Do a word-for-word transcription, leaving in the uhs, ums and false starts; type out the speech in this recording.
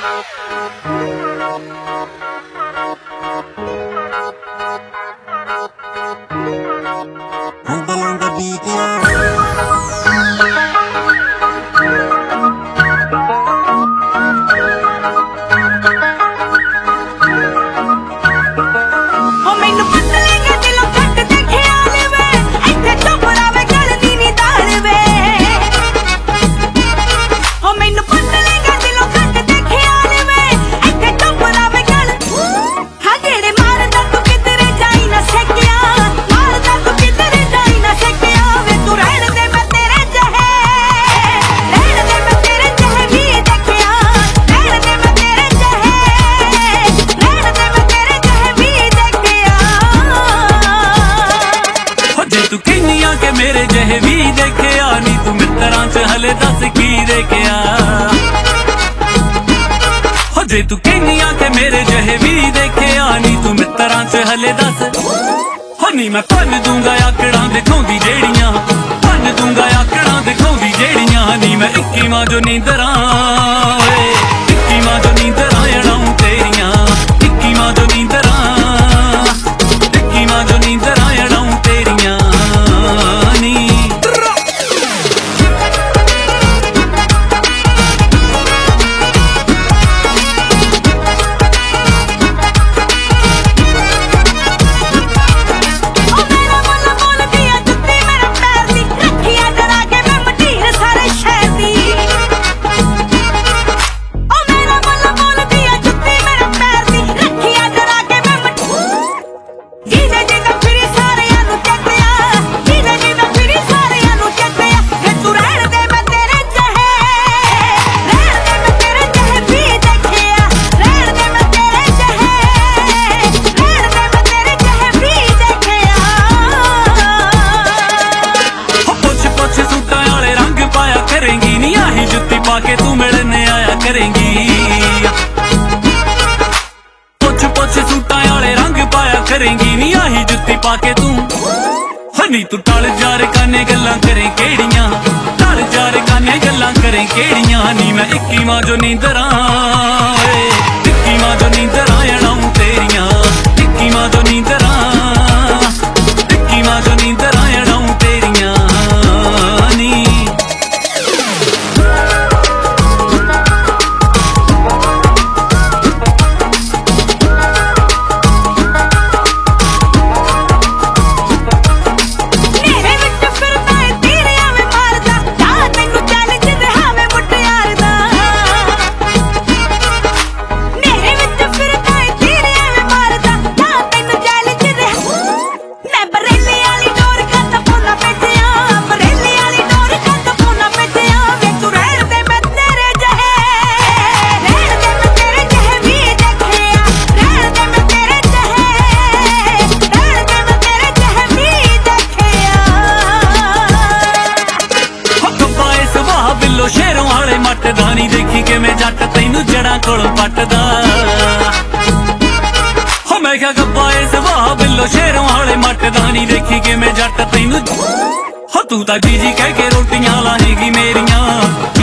Humble on the beat, yeah. मेरे जहे भी देखिया नी तू मित्तरां च हले दस की देखिया हो जे तू कहनिया के मेरे जहे भी देखिया नी तू मित्तरां च हले दस हो नी मैं भन दूंगा आकड़ां दिखाउंदी जेड़ियां भन दूंगा आकड़ां दिखाउंदी जेड़ियां नी मैं इक्की मां जो नींदरां वे इक्की मां जो नींदरां अड़ाऊं तेरियां इक्की मां जो नींदरां इक्की मां जो नींदरां अड़ाऊं तेरियां के तू मिलने आया करेंगी पुछ पुछ सूटा वाले रंग पाया करेंगी नी आही जुत्ती पाके तू हनी तू टल जार काने गल्लां करें केड़ियां टल जार काने गल्लां करें केड़ियां नी मैं इक्की मां जो नींदरां इक्की मां जो नींदरां अड़ाऊं तेरियां इक्की मां जो नींदरां इक्की मां जो नींदरां अड़ाऊं तेरियां नी शेरों वाले मटदा नी देखी के मैं जट तैनू जड़ा कोल पटदा हो मैं क्या गप्पा इस वाह बिल्लो शेरों वाले मटदा नी देखी के मैं जट तैनू हो तू तां जी जी कह के रोटियां लाएगी मेरियां